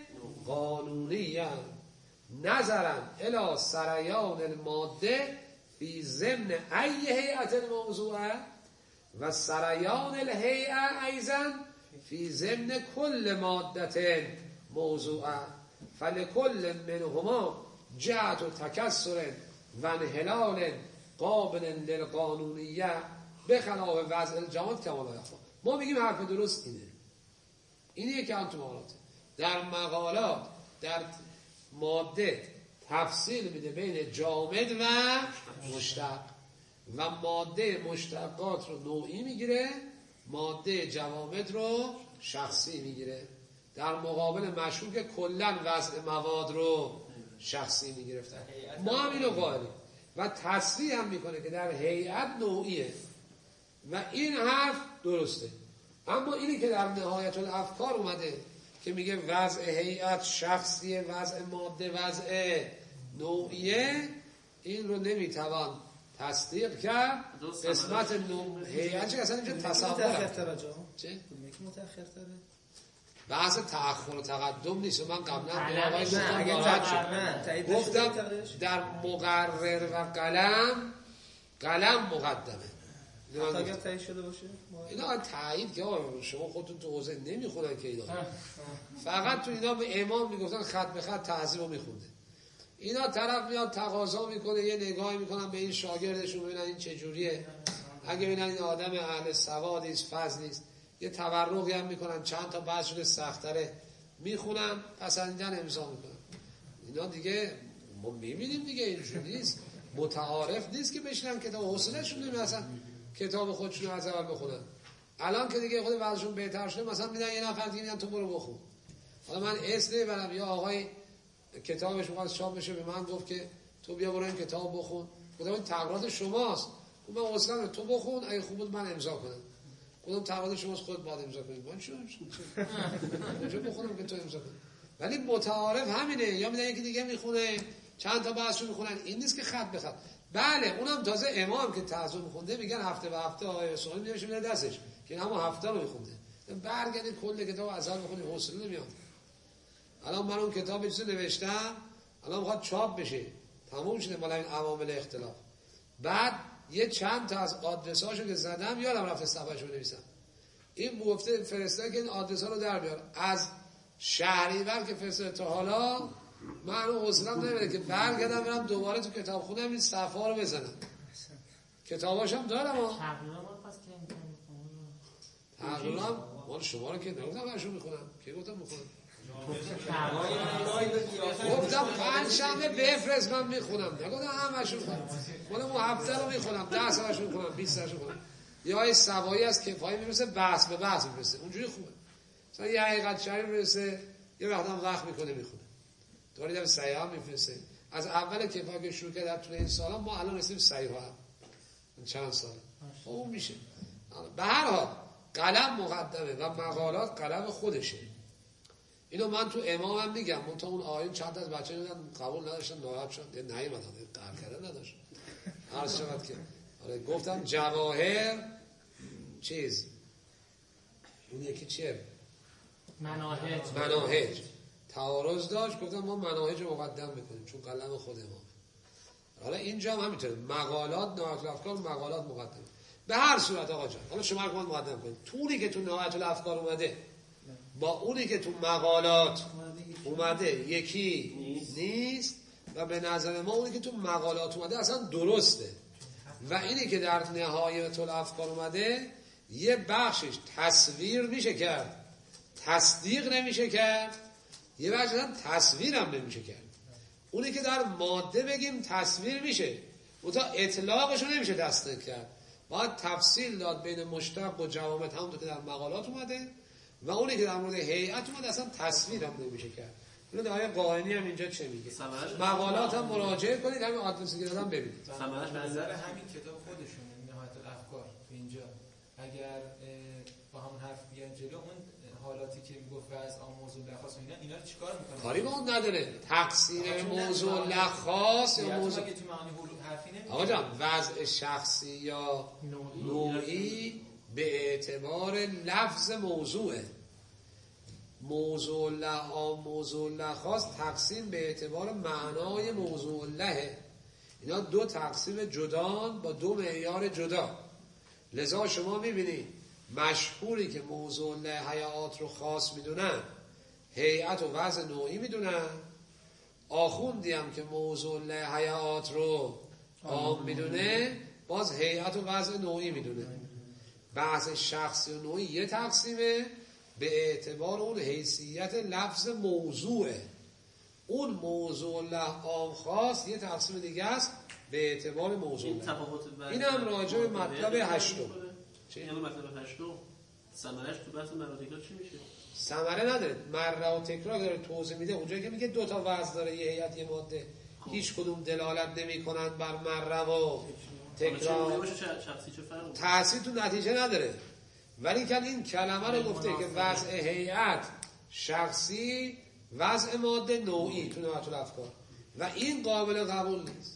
قانونیه نظرا الی سریان الماده فی ضمن ای هیئت موضوعه و سریان الهیئه ایضا فی ضمن کل مادت موضوعه فلکل منهما جهت و تکسر و انحلال قابل للقانونیه بخلاف وضع الجماعت کما لا یخفی. ما میگیم حرف درست اینه که هم تو مقالات در مقالات در ماده تفصیل میده بین جامد و مشتق و ماده مشتقات رو نوعی میگیره، ماده جوامد رو شخصی میگیره، در مقابل مشهور که کلن وضع مواد رو شخصی میگرفتن. ما هم اینو قائلیم و تصریح هم میکنه که در هیئت نوعیه و این حرف درسته. اما اینی که در نهایت الافکار اومده که میگه وضع هیئت شخصیه، وضع ماده وضع نوعیه، این رو نمیتوان تصدیق کرد. قسمت هیئت چه اصلا اینجا تصور چه؟ متأخرتره بحث تأخر و تقدم نیست. من قبلا به آقای گفتم در مقرر و قلم مقدمه. اگر تایید شده باشه اینا تایید که شما خودتون تو حوزه نمیخونن که اینا فقط تو اینا به امام میگفتن خط به خط تعظیم رو میخونده. اینا طرف میاد تقاضا میکنه، یه نگاهی میکنن به این شاگردشون ببینن این چجوریه، اگه ببینن این آدم اهل سوادی است فضلی است یه تورقی هم میکنن، چند تا بحث شده سخت‌تره میخونن، پسندیدن امضا میکنن. اینا دیگه ما میبینیم دیگه اینجوری نیست، متعارف نیست که بشینن کتاب حوصله‌شون نمیاد اصلا کتاب خودشون از اول بخونن. الان که دیگه خود وضعشون بهتر شده مثلا میدن یه نفر دیگه میگن تو برو بخون. حالا من اسم نمیبرم، یا آقای کتابش میخواست چاپ بشه به من گفت که تو بیا برو این کتاب بخون. گفتم این تقریرات شماست. من اصلا تو بخون، اگه خوب بود من امضا کنم. گفتم تقریرات شماست خود بعد امضا کنید. من چه بخونم که تو امضا کنی. ولی متعارف همینه، یا میدن یکی دیگه میخونه، چند تا بحثو میخونن. این نیست که خط به خط. بله اونم تازه امام که تعظیم میخونده میگن هفته به هفته آیه سوال میشه میره دستش که همون هفته رو میخونده. برگردید کل کتاب از اول بخونید، حوصله نمیاد. الان من اون کتاب چیزی نوشتم، الان میخواد چاپ بشه، تموم شده مال این عوامل اختلاف. بعد یه چند تا از آدرساشو که زدم یادم رفت صفحه‌شو بنویسم. این گفته فرستاد که این آدرس‌ها رو در بیار. از شهریور که فرستاد تا حالا من اون حوصله‌ام نمیره که برگردم برم دوباره تو کتابخونه این صفحه‌ها رو بزنم. کتاباشم دارم ها. تقریبا مال شما رو که نگفتم برشون میخونم. کی گفتم میخونم؟ گفتم پنجشنبه بفرست من میخونم، نگفتم همشون خونم، خودم اون هفته رو میخونم، 10 سالشون کنم، 20 سالشون کنم. یا سوایی از کفایی میرسه، بحث به بحث میرسه، اونجوری خوبه. مثلا یه حقیقت شریف میرسه، یه وقت هم وقت میکنه میخونه. دوباره هم صحیح هم میفرسته. از اول کفایی که شروع کرد در طول این سالا ما الان رسیدیم صحیح هم. چند سال. اون میشه. به هر حال قلم مقدمه و مقالات قلم خودشه. اینو من تو امامم میگم، من تا اون آیون چند از بچه دیدن قبول نداشتن، ناراحت شدن، نیومدن، قرار کردن نداشت. عرض شد که آره گفتم جواهر چیز اون یکی چیه؟ مناهج تعارض داشت، گفتم ما مناهج رو مقدم میکنیم چون قلم خود ما. حالا اینجا هم همینطوره، مقالات نهایت الافکار مقالات مقدم. به هر صورت آقا جان حالا شما رو مقدم کنید، طولی که تو نهایت الافکار اومده با اونی که تو مقالات اومده یکی نیست و به نظر ما اونی که تو مقالات اومده اصلا درسته و اینی که در نهایت الافکار اومده یه بخشش تصویر میشه کرد، تصدیق نمیشه کرد، یه بخشش هم تصویر هم نمیشه کرد. اونی که در ماده بگیم تصویر میشه و تا اطلاقشو نمیشه تصدیق کرد، باید تفصیل داد بین مشتق و جوامع همونطور که در مقالات اومده و اونی که در مورد هیئت اومده اصلا تصویر هم نمیشه کرد. اینو آیه قائنی هم اینجا چه میگه؟ مقالات هم مراجعه کنید، همین آدرسی که دادم ببینید. نظر همین کتاب خودشون نهایت الافکار اینجا اگر با همون حرف بیان جلو، اون حالاتی که میگفت وضع موضوع لخاص اینا رو چیکار میکنن؟ کاری با اون نداره. تقسیم موضوع لخاص یا موضوع که تو معنی حرفی نمیشه. آقا جان وضع شخصی یا نوعی به اعتبار لفظ موضوعه. موضوع لخاص تقسیم به اعتبار معنای موضوع لهه. اینا دو تقسیم جدان با دو معیار جدا. لذا شما میبینید مشهوری که موضوع له حیات رو خاص میدونن هیئت و وضع نوعی میدونن، آخوندی هم که موضوع له حیات رو عام میدونه باز هیئت و وضع نوعی میدونه. بحث شخصی و نوعی یه تقسیمه به اعتبار اون حیثیت لفظ موضوعه. اون موضوع له عام خاص یه تقسیم دیگه است به اعتبار موضوع. این هم راجع به مطلب هشتم. این مطلب هشتم ثمرش تو بحث مره و تکرار چی میشه؟ ثمره نداره. مره و تکرار داره توضیح میده اونجایی که میگه دو تا وضع داره، یه هیئت یه ماده، هیچ کدوم دلالت نمیکنن بر مره و تکرار. تأثیر تو نتیجه نداره. ولی که این کلمه رو گفته که وضع هیئت شخصی، وضع ماده نوعی تو نهایت الافکار و این قابل قبول نیست.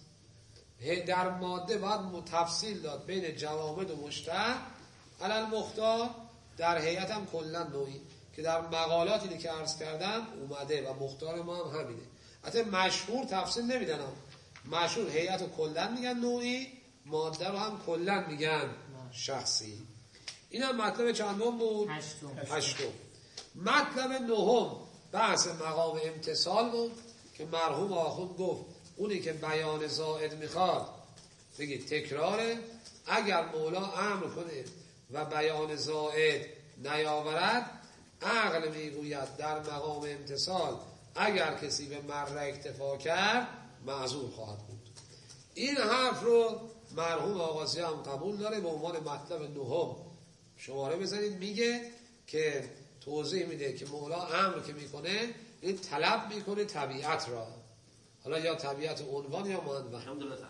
در ماده باید تفصیل داد بین جوامد و مشتق علی المختار، در هیئت هم کلا نوعی که در مقالاتی که عرض کردم اومده و مختار ما هم همینه. حتی مشهور تفصیل نمیدن، مشهور هیئت رو کلا میگن نوعی، ماده رو هم کلا میگن شخصی. این هم مطلب چندم بود؟ هشتم. مطلب نهم بحث مقام امتصال بود که مرحوم آخوند گفت اونی که بیان زائد میخواد بگید تکراره، اگر مولا امر کنه و بیان زائد نیاورد عقل میگوید در مقام امتصال اگر کسی به مره اکتفا کرد معذور خواهد بود. این حرف رو مرحوم آغازی هم قبول داره به عنوان مطلب نهم شماره بزنید. میگه که توضیح میده که مولا امر که میکنه این طلب میکنه طبیعت را، حالا یا طبیعت عنوان یا معنون.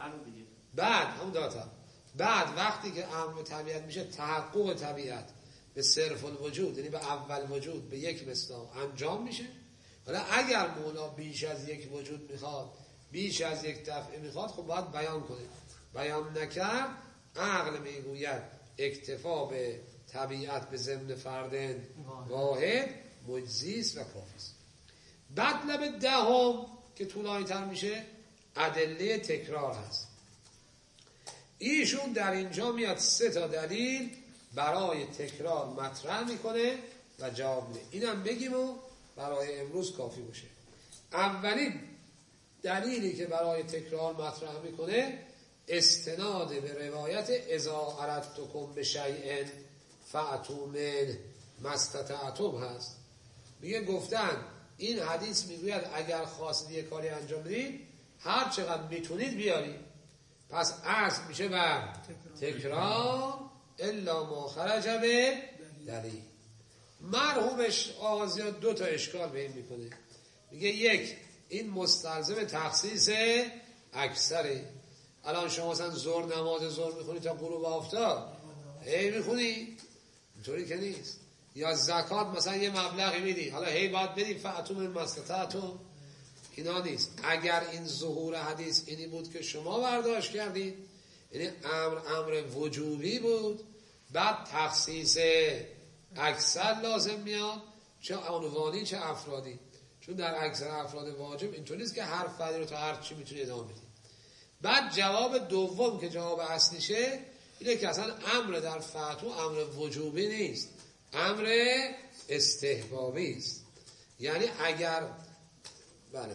بعد وقتی که امر طبیعت میشه تحقق طبیعت به صرف الوجود، یعنی به اول وجود، به یک مصداق انجام میشه. حالا اگر مولا بیش از یک وجود میخواد، بیش از یک دفعه میخواد، خب باید بیان کنه. بیان نکرد عقل میگوید اکتفا به طبیعت به ضمن فرد واحد مجزیست و کافیست. مطلب دهم که طولانی تر میشه ادله تکرار هست. ایشون در اینجا میاد 3 تا دلیل برای تکرار مطرح میکنه و جواب میده. اینم بگیم و برای امروز کافی باشه. اولین دلیلی که برای تکرار مطرح میکنه استناد به روایت اذا اردتکم بشیء فأتوا منه ما استطعتم هست. میگه گفتن این حدیث میگوید اگر خواستید یه کاری انجام بدید هر چقدر میتونید بیارید. پس اصل میشه بر تکرار الا ما خرج به دلیل. مرحومش آغازیان 2 تا اشکال به این میکنه، میگه یک، این مستلزم تخصیص اکثره. الان شما مثلا ظهر نماز ظهر میخونی تا غروب آفتاب هی میخونی؟ اینطوری که نیست. یا زکات مثلا یه مبلغی میدی حالا هی باید بدی فأتوا مما استطعتم، اینا نیست. اگر این ظهور حدیث اینی بود که شما برداشت کردید، یعنی امر وجوبی بود، بعد تخصیص اکثر لازم میاد، چه عنوانی چه افرادی. چون در اکثر افراد واجب اینطوری نیست که هر فردی رو تا هر چی میتونی ادامه بدی. بعد جواب دوم که جواب اصلیشه اینه که اصلا امر در فتوا امر وجوبی نیست، امر استحبابی است. یعنی اگر بله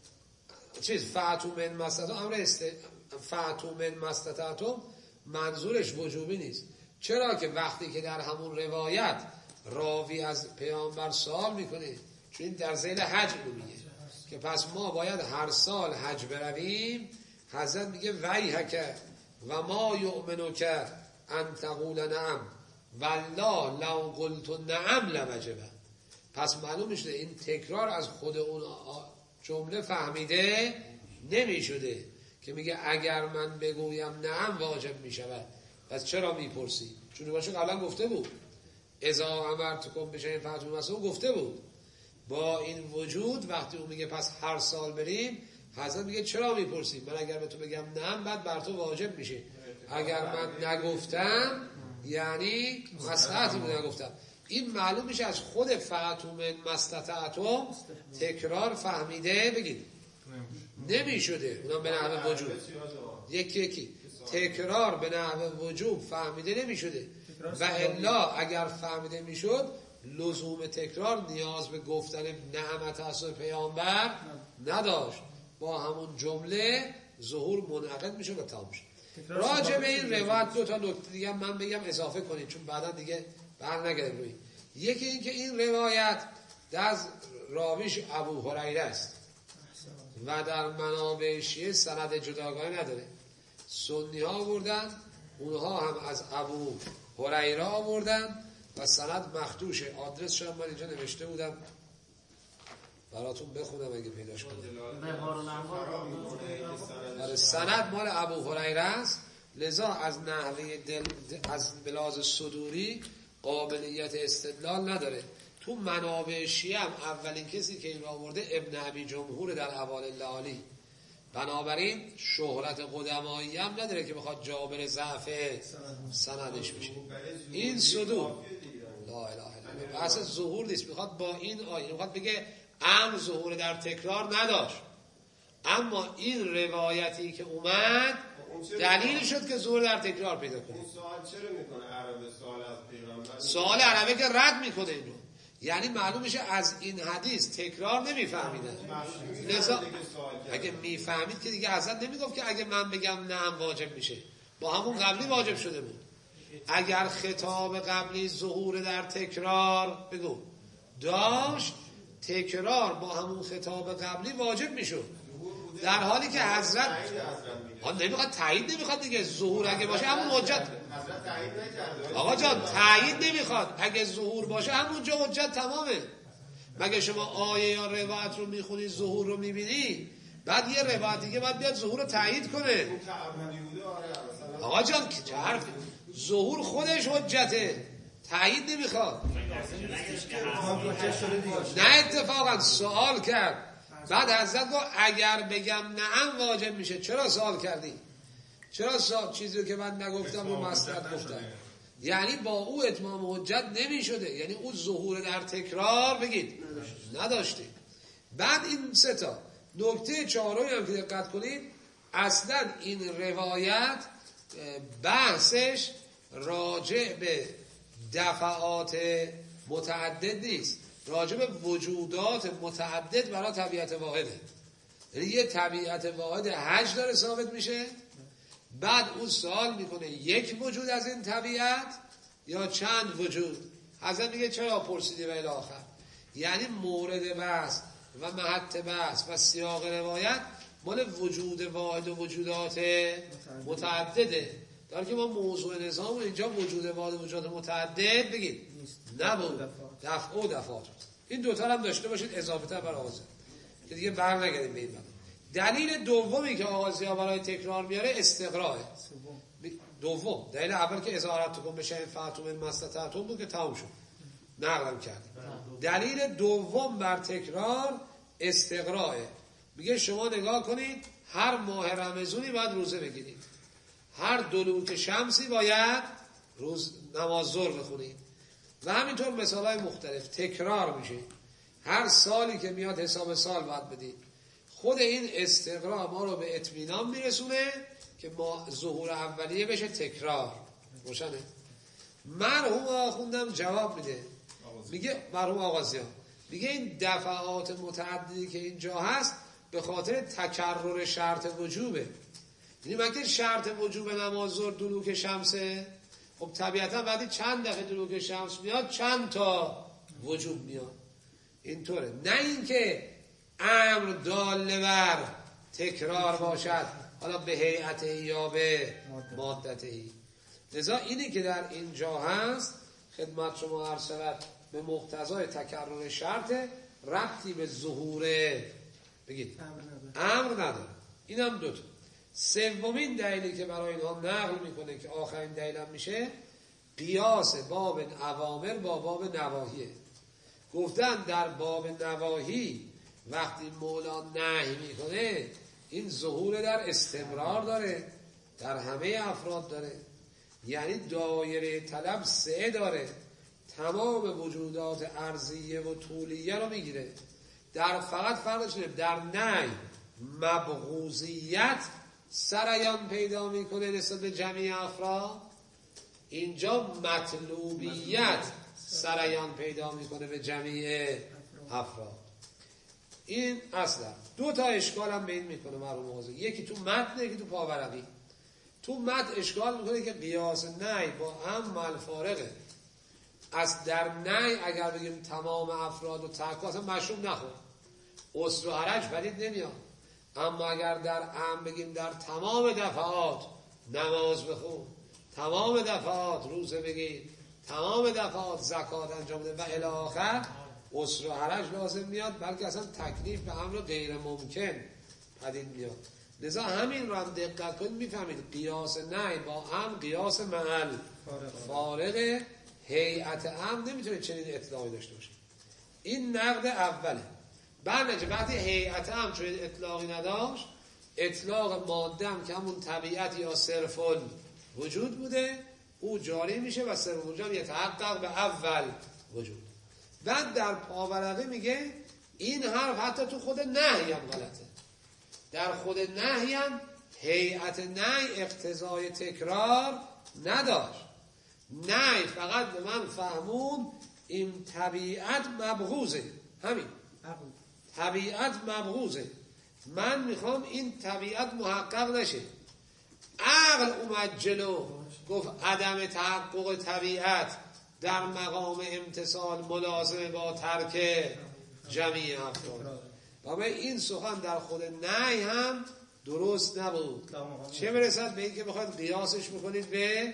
فأتوا من ما استطعتم، امر فأتوا من ما استطعتم منظورش وجوبی نیست. چرا که وقتی که در همون روایت راوی از پیامبر سوال میکنه، چون این در ذیل حج رو میگه که پس ما باید هر سال حج برویم، حضرت میگه ویحک و ما یؤمنک ان تقول نعم والله لو قلت نعم لوجب. پس معلوم میشه این تکرار از خود اون جمله فهمیده نمیشده که میگه اگر من بگویم نعم واجب میشود. پس چرا میپرسی؟ چون باشه قبلا گفته بود اذا امرتکم بشیء فأتوا منه، گفته بود. با این وجود وقتی اون میگه پس هر سال بریم، حضرت میگه چرا میپرسی؟ من اگر به تو بگم نعم بعد بر تو واجب میشه، اگر من نگفتم یعنی مصلحتی بود نگفتم. این معلوم میشه از خود فأتوا من ما استطعتم تکرار فهمیده بگید نمیشده. اونا به نحو وجوب یکی تکرار به نحو وجوب فهمیده نمیشده، و الا اگر فهمیده میشد لزوم تکرار نیاز به گفتن نعمت اصل پیامبر نداشت، با همون جمله ظهور منعقد میشه و تمام میشه. راجع به این روایت 2 تا نکته دیگه من بگم اضافه کنید چون بعدا دیگه بر نگردیم روی. یکی این که این روایت در راویش ابو هریره است و در منابع شیعه سند جداگانه نداره. سنی ها آوردن، اونها هم از ابو هریره آوردن و سند مخدوشه. آدرسش هم من اینجا نوشته بودم براتون بخونم اگه پیداش کنم. سند مال ابو هریره است، لذا از نحوه از بلاز صدوری قابلیت استدلال نداره. تو منابع شیعه هم اولین کسی که این را آورده ابن ابی جمهور در اوائل الليالی. بنابراین شهرت قدمایی هم نداره که بخواد جابر ضعف سندش بشه. این صدور لا اله الا الله بحث ظهور نیست، میخواد با این آیه میخواد بگه امر ظهور در تکرار نداشت، اما این روایتی که اومد دلیل شد که ظهور در تکرار پیدا کنه. اون سوال چرا میکنه عربه؟ سوال از پیغمبر، سوال عربه که رد میکنه اینو، یعنی معلوم میشه از این حدیث تکرار نمیفهمیدن. لذا اگه میفهمید که دیگه حضرت نمیگفت که اگه من بگم نعم واجب میشه، با همون قبلی واجب شده بود. اگر خطاب قبلی ظهور در تکرار بگو داشت، تکرار با همون خطاب قبلی واجب میشد، در حالی که حضرت نمیخواد تایید نمیخواد دیگه. ظهور اگه باشه همون حجت. آقا جان تایید نمیخواد، اگه ظهور باشه همونجا حجت تمامه. مگه شما آیه یا روایت رو میخونی ظهور رو میبینی، بعد یه روایت دیگه باید بیاد ظهور رو تایید کنه. آقا جان چه حرفی؟ ظهور خودش حجته، تایید نمیخواد. نه اتفاقا سوال کرد، بعد حضرت گفت اگر بگم نعم واجب میشه. چرا سوال کردی؟ چرا چیزی رو که من نگفتم رو مصلحت گفتم؟ یعنی با او اتمام حجت نمیشده، یعنی او ظهور در تکرار بگید نداشته. بعد این 3 تا نکته چهارمی هم که دقت کنید، اصلا این روایت بحثش راجع به دفعات متعدد نیست، راجع به وجودات متعدد برای طبیعت واحده. یعنی یه طبیعت واحد حج داره ثابت میشه، بعد اون سوال میکنه یک وجود از این طبیعت یا چند وجود. حضرت میگه چرا پرسیدی و الی آخر. یعنی مورد بحث و محط بحث و سیاق روایت مال وجود واحد و وجودات متعدده. در که ما موضوع نظام اینجا وجود واحد و وجودات متعدد بگید نبود، دفع و دفعات. این دوتا هم داشته باشید اضافه تر بر آغازه که دیگه بر نگردیم به این بنا. دلیل دومی که آغازی ها برای تکرار میاره استقراه. دوم دلیل اول که ازارتکم به شیء فأتوا من ما استطعتم بود که تمام شد، نقلم کردیم. دلیل دوم بر تکرار استقراءه. میگه شما نگاه کنید هر ماه رمضانی باید روزه بگیرید، هر دلوک شمسی باید نماز ظهر بخونید و همینطور مثالهای مختلف تکرار میشه. هر سالی که میاد حساب سال باید بدید. خود این استقراء ما رو به اطمینان میرسونه که ما ظهور اولیه بشه تکرار. روشنه؟ مرحوم آخوندم جواب میده، میگه مرحوم آغازیان میگه این دفعات متعددی که اینجا هست به خاطر تکرر شرط وجوبه. یعنی وقتی شرط وجوب نماز ظهر دلوک شمسه، خب طبیعتا بعدی چند دفعه دلوک شمس میاد چند تا وجوب میاد. اینطوره، نه اینکه امر دال بر تکرار باشد حالا به هیئته یا به مادته. لذا اینی که در اینجا هست خدمت شما عرض شود به مقتضای تکرر شرط، ربطی به ظهور بگید امر نداره. این هم دوتا. سومین دلیلی که برای اینها نقل میکنه که آخرین دلیلم میشه قیاس باب اوامر با باب نواهیه. گفتن در باب نواهی وقتی مولا نهی میکنه این ظهور در استمرار داره، در همه افراد داره، یعنی دایره طلب سه داره، تمام وجودات ارضیه و طولیه رو میگیره. در فقط فرقش اینه در نهی مبغوضیت سریان پیدا میکنه نسبت به جمعی افراد، اینجا مطلوبیت سریان پیدا میکنه به جمعی افراد. این اصلا دو تا اشکال هم به این میکنه مرحوم آغازی، یکی تو متن یکی تو پاورقی. تو متن اشکال میکنه که قیاس نهی با هم الفارقه. از در نهی اگر بگیم تمام افراد و تحقیق مشروب نخور، عسر و حرج پدید نمیاد. اما اگر در ام بگیم در تمام دفعات نماز بخون، تمام دفعات روزه بگیر، تمام دفعات زکات انجام بده و الی آخر، عسر و حرج لازم میاد، بلکه اصلا تکلیف به امر غیر ممکن پدید میاد. لذا همین رو هم دقت کنید میفهمید قیاس نهی با ام قیاس محل فارغ. هیئت ام نمیتونه چنین اطلاعی داشته باشه. این نقد اوله. بعد وقتی هیئت ام چنین اطلاقی نداشت، اطلاق ماده هم که همون طبیعت یا صرف وجود بوده، او جاری میشه و صرف وجود یتحقق به اول وجود. بعد در پاورقی میگه این حرف حتی تو خود نهی هم غلطه. در خود نهی هم هیئت نهی اقتضای تکرار نداشت. نهی فقط به من فهمون این طبیعت مبغوضه، همین طبیعت مبغوضه، من میخوام این طبیعت محقق نشه. عقل اومد جلو گفت عدم تحقق طبیعت در مقام امتصال ملازمه با ترک جمعی افراد. و این سخن در خود نهی هم درست نبود، چه برسد به این که بخواید قیاسش بکنید به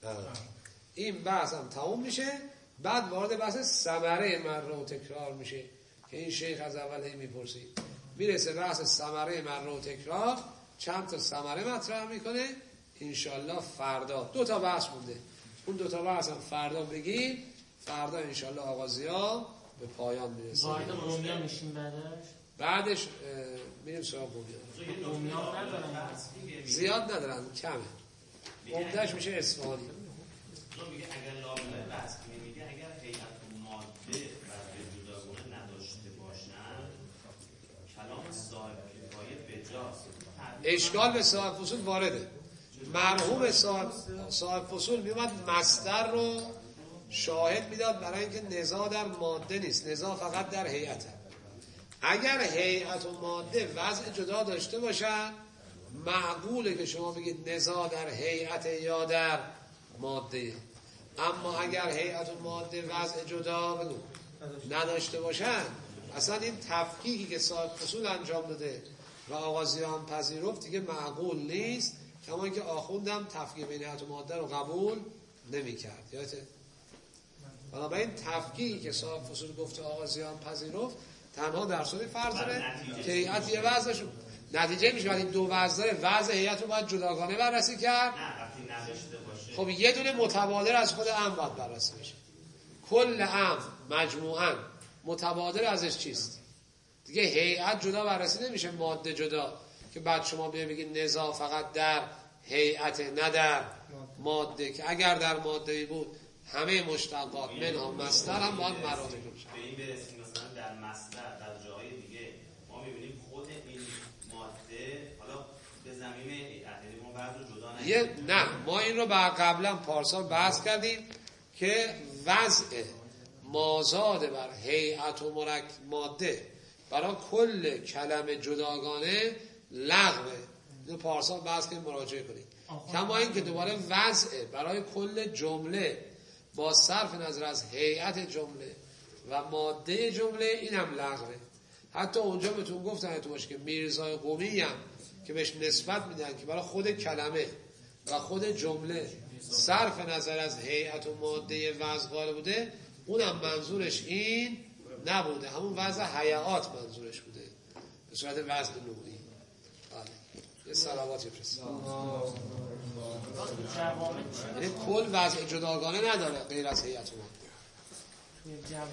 این. بحث هم تموم میشه. بعد وارد بحث ثمره مره و تکرار میشه که این شیخ از اول هی میپرسید. میرسه بحث ثمره مره و تکرار، چند تا ثمره مطرح میکنه. انشالله فردا دو تا بحث مونده، اون دو تا بحث هم فردا بگیم. فردا انشالله آغازی ها به پایان میرسه. وارد قومیا میشیم بعدش میریم سراغ قومیا. زیاد ندارن، کمه. عمدهش میشه اصفهانی. میگه اگر لابلای بحث میگه اگر هیئت ماده و جداگانه نداشته باشن کلام صاحب کفایه بجاست. اشکال به صاحب فصول وارده. مرحوم صاحب فصول میومد مصدر رو شاهد میداد برای اینکه نزاع در ماده نیست، نزاع فقط در هیئت. اگر هیئت و ماده وضع جدا داشته باشن معقوله که شما بگید نزاع در هیئت یا در ماده. اما اگر هیئت و ماده وضع جدا نداشته باشن اصلا این تفکیکی که صاحب فصول انجام داده و آغازیان پذیرفت دیگه معقول نیست، کما اینکه آخوندم تفکیک بین هیئت و ماده رو قبول نمی‌کرد. یادته؟ بنابراین تفکیکی که صاحب فصول گفته آغازیان پذیرفت تنها در صورت فرض داره که هیئت یه وضعش نتیجه میشه، ولی دو وضع داره، وضع هیئت رو باید جداگانه بررسی کرد. خب یه دونه متبادر از خود امر باید بررسی میشه. کل امر مجموعاً متبادر ازش چیست؟ دیگه هیئت جدا بررسی نمیشه، ماده جدا، که بعد شما بگید نزاع فقط در هیئت نه در ماده، که اگر در ماده بود همه مشتقات منها مصدر هم باید مراتب بشه. به این برسیم مثلا در مصدر در جاهای دیگه ما میبینیم خود این ماده حالا به زمینه هیئت، یعنی ما بعض رو جدا نمی‌کنیم. نه ما این رو قبلا پارسال بحث کردیم که وضع مازاد بر هیئت و ماده برای کل کلمه جداگانه لغوه. اینو پارسال بحث کردیم، مراجعه کنید. کما این که دوباره وضع برای کل جمله با صرف نظر از هیئت جمله و ماده جمله این هم لغوه. حتی اونجا بهتون گفتم تو باشه که میرزای قمی هم که بهش نسبت میدن که برای خود کلمه و خود جمله صرف نظر از هیئت و ماده وضع قائل بوده، اونم منظورش این نبوده، همون وضع هیئات منظورش بوده به صورت وضع نوعی. یه صلواتی فرستاد. یعنی کل وضع جداگانه نداره غیر از هیئت و ماده.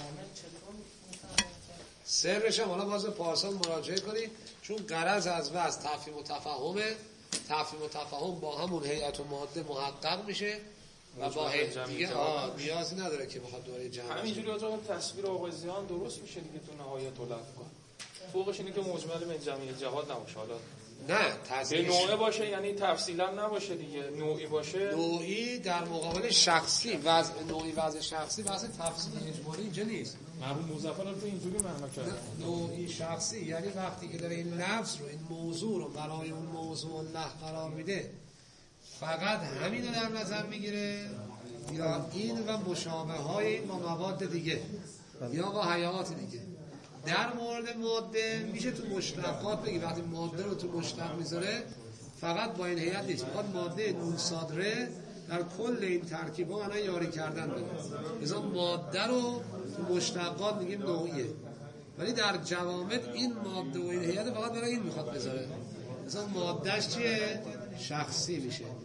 سرش هم حالا باز پارسال مراجعه کنید، چون غرض از وضع تفهیم و تفهمه. تفهیم و تفهم با همون هیئت و ماده محقق میشه و با دیگه نیازی نداره که بخواد دوره جمع. همینجوری آقا تصویر آغازیان درست میشه دیگه تو نهایت الافکار. فوقش اینه که مجمل به جمعی جهاد نباشه، حالا نه تصویر نوعی باشه، یعنی تفصیلا نباشه دیگه، نوعی باشه. نوعی در مقابل شخصی، وضع نوعی وضع شخصی بحث تفصیل اجمالی اینجا نیست. مرحوم مظفر رو اینجوری معنی کرد. نوعی شخصی یعنی وقتی که داره این لفظ رو، این موضوع رو برای اون موضوع الله قرار میده، فقط همین رو در نظر میگیره یا این و مشابه های این با مواد دیگه یا با حیات دیگه. در مورد ماده میشه تو مشتقات بگی وقتی ماده رو تو مشتق میذاره فقط با این هیئت نیست، میخواد ماده نون صادره در کل این ترکیبا معنی یاری کردن بده. مثلا ماده رو تو مشتقات میگیم نوعیه، ولی در جوامد این ماده و این هیئت فقط برای این میخواد بذاره. مثلا مادهش چیه؟ شخصی میشه.